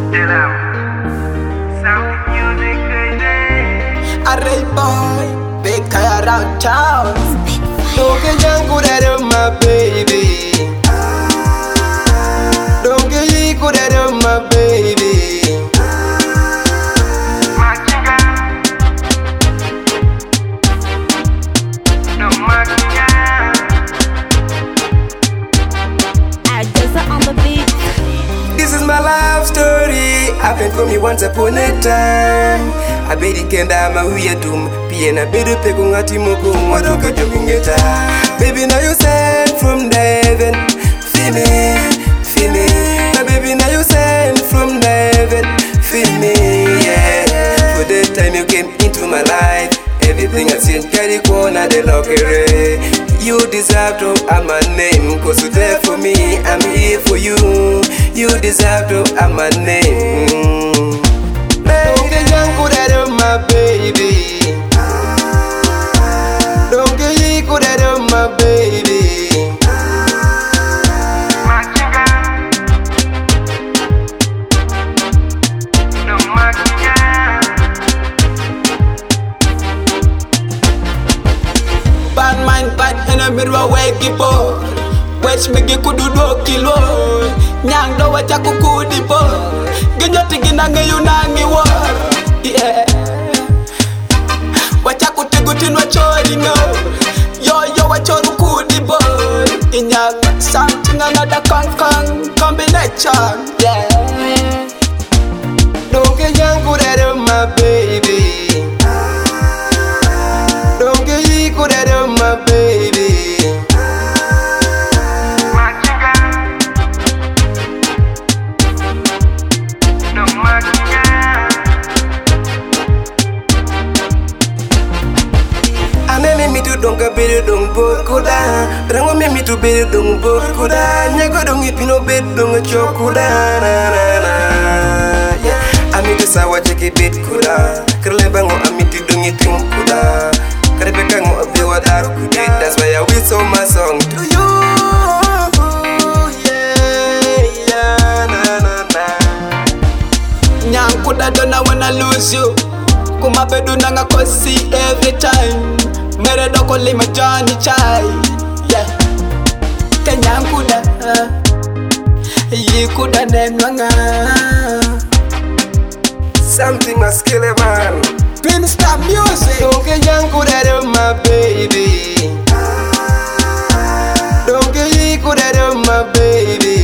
Array boy, big tie around town. Don't get young good at my baby. Don't get good at my baby. This is my life story. Happened for me once upon a time. I bet it can die my weird doom. Piena bedu pegungati moko mwadoka jogingeta. Baby, now you sent from heaven. Feel me. Now baby, now you sent from heaven. Feel me, yeah. For the time you came into my life, everything I seen carry corner the lockery. You deserve to have my name, cause you're there for me, I'm here for you. You deserve to have my name. Don't get young good at my baby. Don't get good at my baby. Bad mind, bad enemy, wake it up. West me get kudu do kilo. Nyang do wacha kukudi bo. Genyo tigi nange yu nange wo. Yeah. Wacha kutiguti no chori no. Yo wachoro kudi bo. Inyang something another combination. Yeah. Don't get young good at my baby. Don't get good at my baby. Me to don't get better, don't both kuda. Rango me to better, don't both kuda. Nyago don't eat no bed, don't choke kuda. Yeah, I mean the sawa check it bed kuda. Kerlebango, I mean to don't eat kuda. Karebekango of the water kuda. That's why I whistle my song to you. Yeah, na. Nyang kuda don't know when I lose you. Kuma bedu nanga kosi every time. Mere doko lima Johnny chai. Yeah. Kenyang kuda. Yi kuda nemanga. Something must kill a man. Minister music. Don't get young kuda to my baby. Don't get yi kuda to my baby.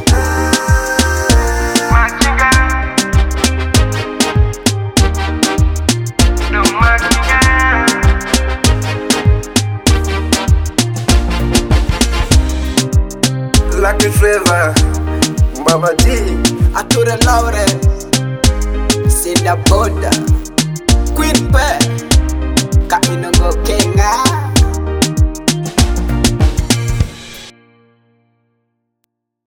Lucky Trevor, Mama D, Atura Lauren, Cinda Boda, Queen Pet.